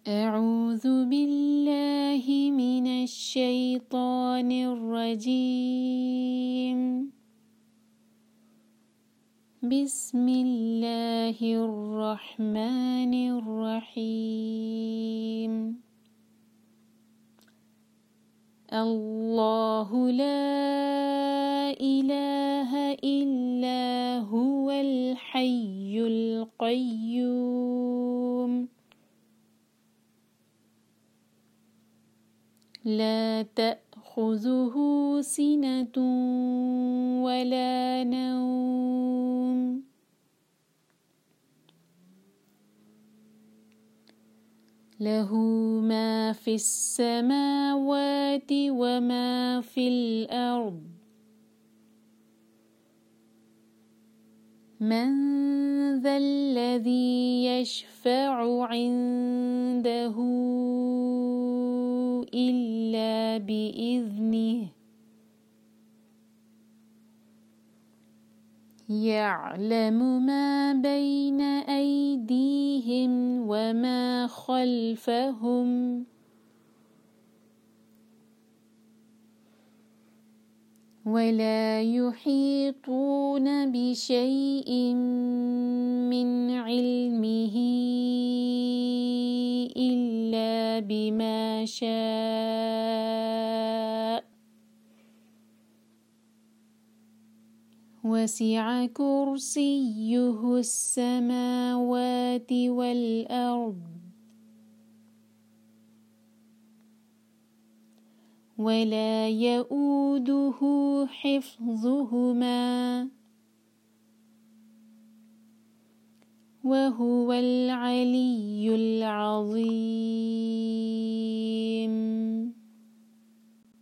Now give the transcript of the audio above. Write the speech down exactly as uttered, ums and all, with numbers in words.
أعوذ بالله من الشيطان الرجيم. بسم الله الرحمن الرحيم. الله لا إله إلا هو الحي القيوم لا تأخذه سنة ولا نوم له ما في السماوات وما في الأرض. من ذا الذي يشفع عنده إلا بإذنه يعلم ما بين أيديهم وما خلفهم ولا يحيطون بشيء من علمه إلا بما شاء وسع كرسيه السماوات والأرض ولا يؤوده حفظهما وهو العلي العظيم.